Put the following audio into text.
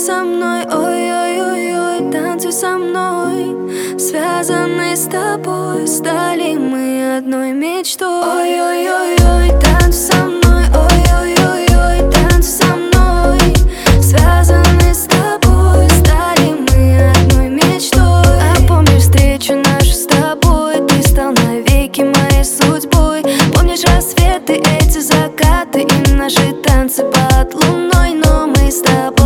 со мной, ой-ой-ой-ой, танцуй со мной. Связаны с тобой, стали мы одной мечтой. Ой-ой-ой-ой, танцуй со мной, ой-ой-ой-ой, танцуй со мной. Связаны с тобой, стали мы одной мечтой. А помнишь встречу нашу с тобой? Ты стал навеки моей судьбой. Помнишь рассветы, эти закаты и наши танцы под луной? Но мы с тобой